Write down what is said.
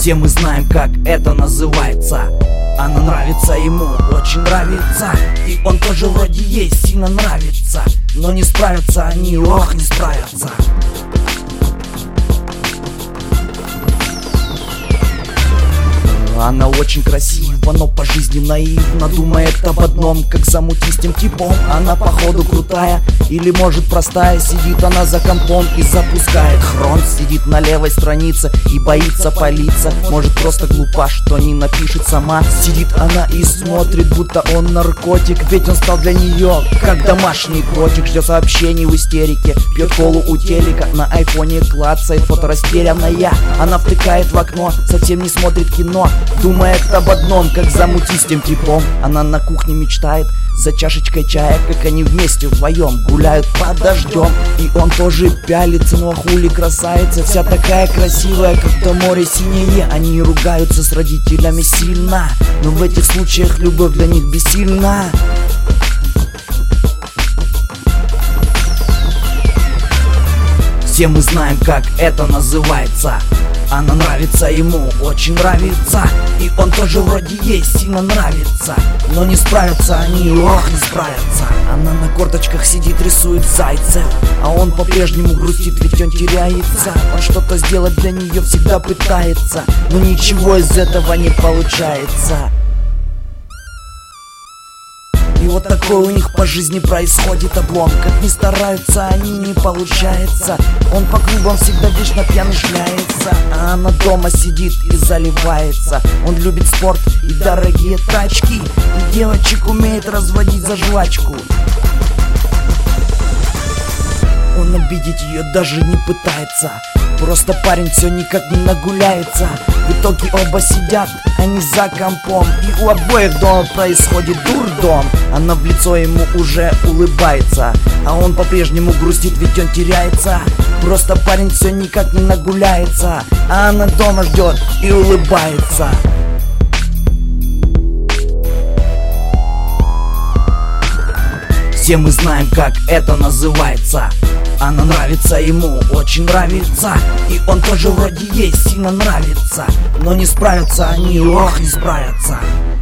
Все мы знаем, как это называется. Она нравится ему, очень нравится. И он тоже вроде ей сильно нравится. Но не справятся они, ох, не справятся. Она очень красива, но по жизни наивна. Думает об одном, как замутить с тем типом. Она походу крутая, или может простая. Сидит она за компом и запускает хрон. Сидит на левой странице и боится палиться. Может просто глупа, что не напишет сама. Сидит она и смотрит, будто он наркотик. Ведь он стал для нее как домашний котик. Ждет сообщений в истерике, пьет колу у телека. На айфоне клацает фото растерянная. Она втыкает в окно, совсем не смотрит кино. Думает об одном, как замутить с тем типом. Она на кухне мечтает за чашечкой чая, как они вместе вдвоем гуляют под дождем. И он тоже пялится, но хули красавица, вся такая красивая, как то море синее. Они ругаются с родителями сильно, но в этих случаях любовь для них бессильна. Все мы знаем, как это называется. Она нравится ему, очень нравится. И он тоже вроде ей сильно нравится. Но не справятся они, ох, не справятся. Она на корточках сидит, рисует зайцев. А он по-прежнему грустит, ведь он теряется. Он что-то сделать для нее всегда пытается, но ничего из этого не получается. И вот такой у них по жизни происходит облом. Как ни стараются, они не получается. Он по клубам всегда вечно пьяный шляется, а она дома сидит и заливается. Он любит спорт и дорогие тачки, и девочек умеет разводить за жвачку. Он обидеть ее даже не пытается. Просто парень все никак не нагуляется. В итоге оба сидят, они за компом, и у обоих дома происходит дурдом. Она в лицо ему уже улыбается, а он по-прежнему грустит, ведь он теряется. Просто парень все никак не нагуляется, а она дома ждет и улыбается. Все мы знаем, как это называется. Она нравится ему, очень нравится. И он тоже вроде ей сильно нравится. Но не справятся они, ох, не справятся.